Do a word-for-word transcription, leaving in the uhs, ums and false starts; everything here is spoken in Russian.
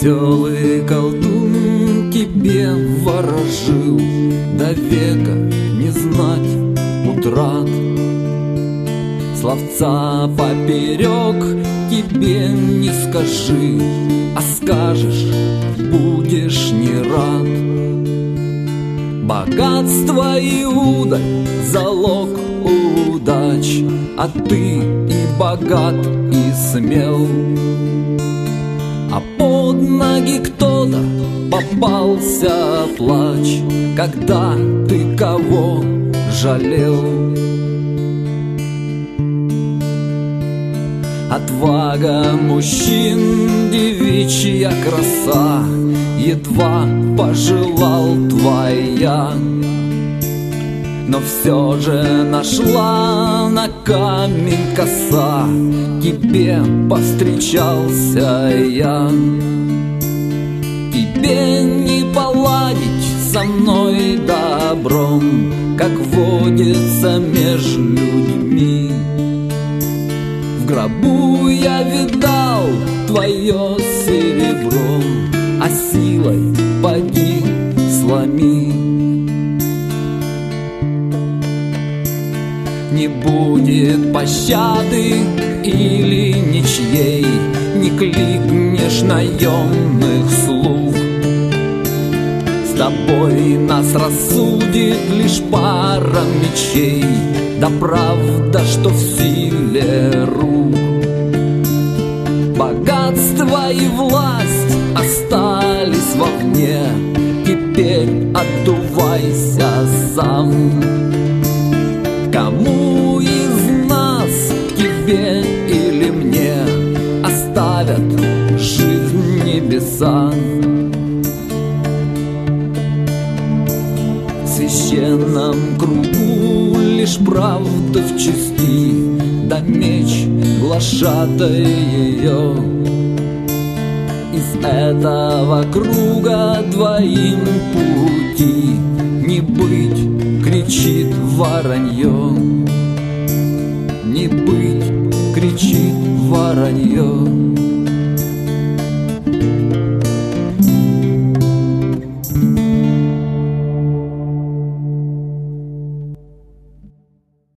Веселый колдун тебе ворожил, до века не знать утрат. Словца поперек тебе не скажи, а скажешь, будешь не рад. Богатство и удаль — залог удач, а ты и богат, и смел. А под ноги кто-то попался плач, когда ты кого жалел. Отвага мужчин, девичья краса, едва пожелал твоя. Но все же нашла на камень коса, тебе повстречался я. Тебе не поладить со мной добром, как водится меж людьми. В гробу я видал твое серебро, а силой поди сломи. Не будет пощады или ничьей, не кликнешь наемных слуг. С тобой нас рассудит лишь пара мечей, да правда, что в силе рук. Богатство и власть остались вовне, теперь отдувайся сам. Кому из нас, тебе или мне, оставят жизнь небеса? В священном кругу лишь правда в чести, да меч глашатай ее. Из этого круга двоим пути не быть, кричит воронье, не быть.